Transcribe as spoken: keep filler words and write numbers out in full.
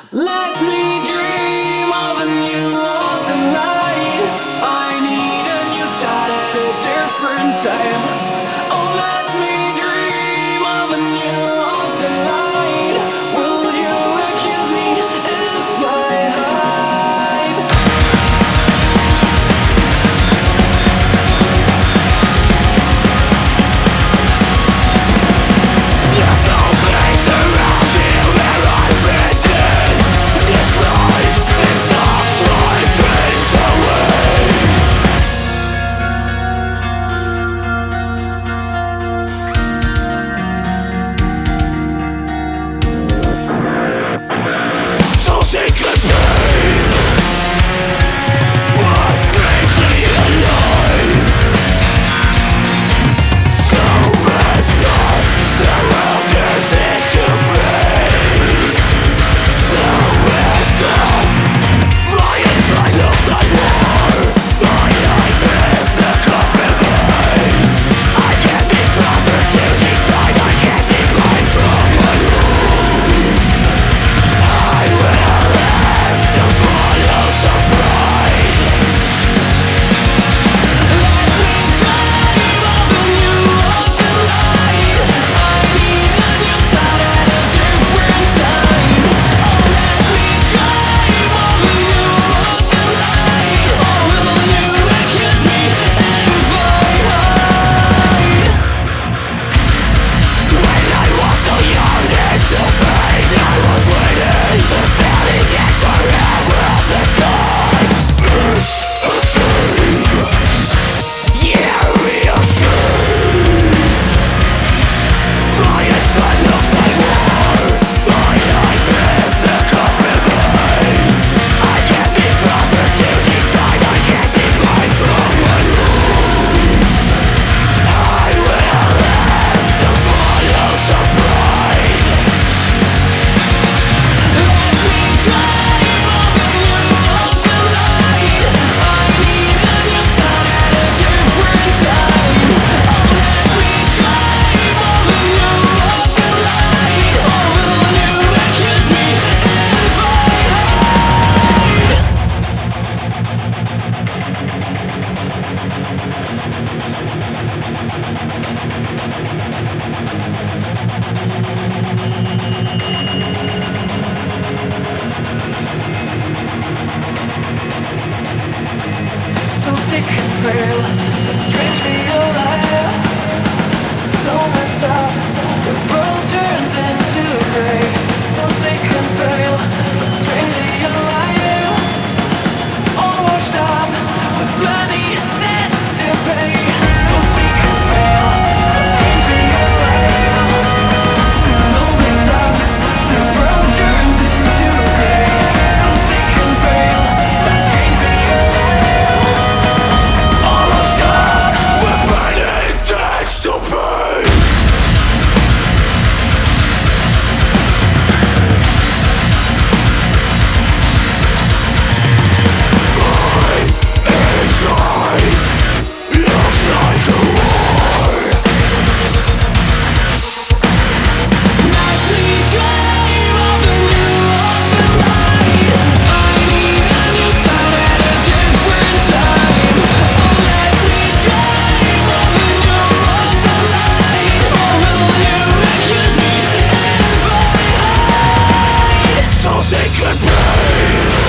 Let me dream of a new autumn light. I need a new start at a different time. Oh, let me dream of a new autumn light. Will you accuse me if I hide? There's no place around here where I fit in. This life, it sucks my dreams away. So sick of pain, but strangely alive. So messed up, the world turns into gray. So messed up, my inside looks like war. My life is a compromise. I can't be bothered to decide. I can't see life from my room. I will have to swallow some pride. Let me dream of a new autumn light. I need a new start at a different time. Oh, let me dream of a new autumn light. Oh, will you accuse me if I hide? When I was so young and so vain, I was waiting, fulfilling its forever of the skies. It's a shame, yeah, real shame. My inside looks like war. My life is a compromise. I can't be bothered to decide. I can't see light from my room. I will have to swallow some pride. Let me dream of a new autumn light. I need a new start at a different time. Oh, let me dream of a new autumn light. Oh, will you accuse me if I hide? So sick and frail, but strangely alive. So messed up, the world turns into gray. So sick and frail, but strangely alive. All washed up with money debts to pay. So sick and frail, but strangely alive. So messed up, the world turns into gray. So sick and frail, but strangely alive. All washed up with money debts to pay. Inside looks like a war. Let me dream of a new autumn light. I need a new start at a different time. Oh, let me dream of a new autumn light. Oh, will you accuse me if I hide? So sick and pain.